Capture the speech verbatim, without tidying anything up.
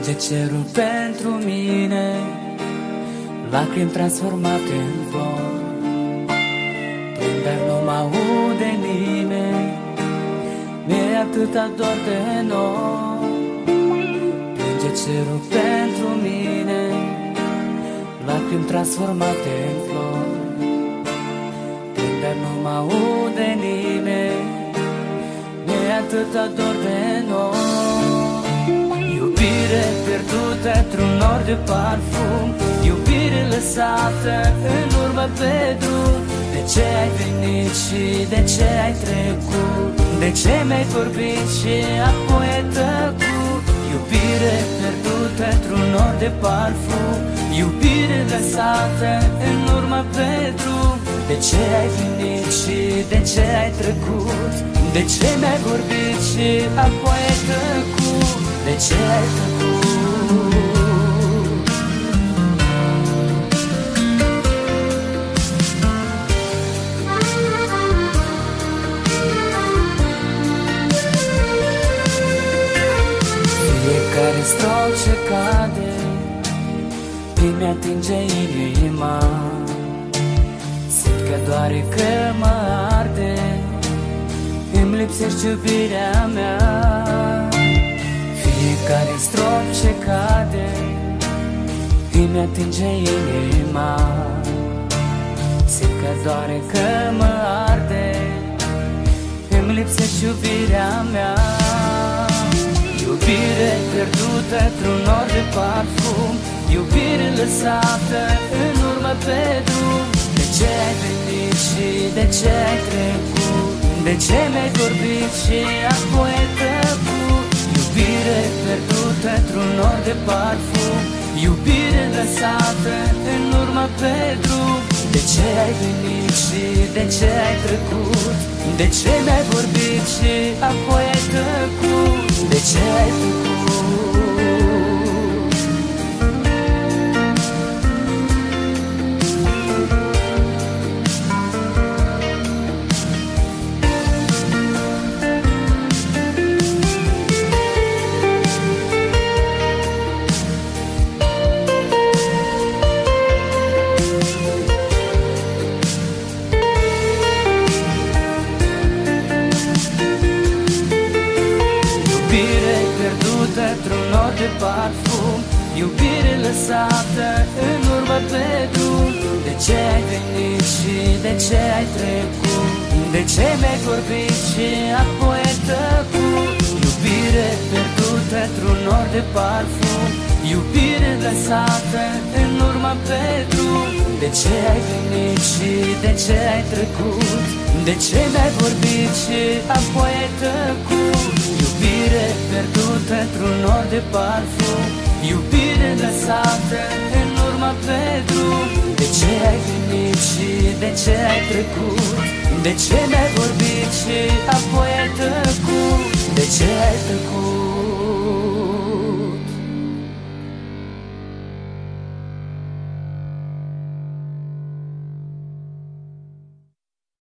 Plânge cerul pentru mine, lacrimi transformate în flori. Plâng, dar nu mă aude nimeni, mi-e atâta dor de noi. Plânge cerul pentru mine, lacrimi transformate în flori. Plâng, dar nu mă aude nimeni, mi-e atâta dor de noi. Iubire pierdută într-un nor de parfum, iubire lăsată în urmă pe drum. De ce ai venit și de ce ai trecut? De ce mi-ai vorbit și apoi ai tăcut? Iubire pierdută într-un nor de parfum, iubire lăsată în urmă pe drum. De ce ai venit și de ce ai trecut? De ce mi-ai vorbit și apoi ai tăcut? De ce ai tăcut? Fiecare strop ce cade îmi atinge inima. Simt că doare, că mă arde, îmi lipsești iubirea mea. Fiecare strop ce cade îmi atinge inima. Simt că doare, că mă arde, îmi lipsești iubirea mea. Iubire pierdută într-un nor de parfum, iubire lăsată în urmă pe drum. De ce ai venit și de ce ai trecut? De ce mi-ai vorbit și apoi ai tăcut? Iubire pierdută într-un nor de parfum, iubire lăsată în urmă pe drum. De ce ai venit și de ce ai trecut? De ce mi-ai vorbit și apoi ai tăcut? De ce ai tăcut? Într-un nor de parfum, iubire lăsată în urmă pe drum. De ce ai venit și de ce ai trecut? De ce mi-ai vorbit și apoi ai tăcut? Iubire pierdută într-un nor de parfum, iubire lăsată în urmă pe drum. De ce ai venit și de ce ai trecut? De ce mi-ai vorbit și apoi ai tăcut? Iubire pierdută într-un nor de parfum, iubire lăsată în urmă pe drum. De ce ai venit și de ce ai trecut? De ce mi-ai vorbit și apoi ai tăcut? De ce ai tăcut?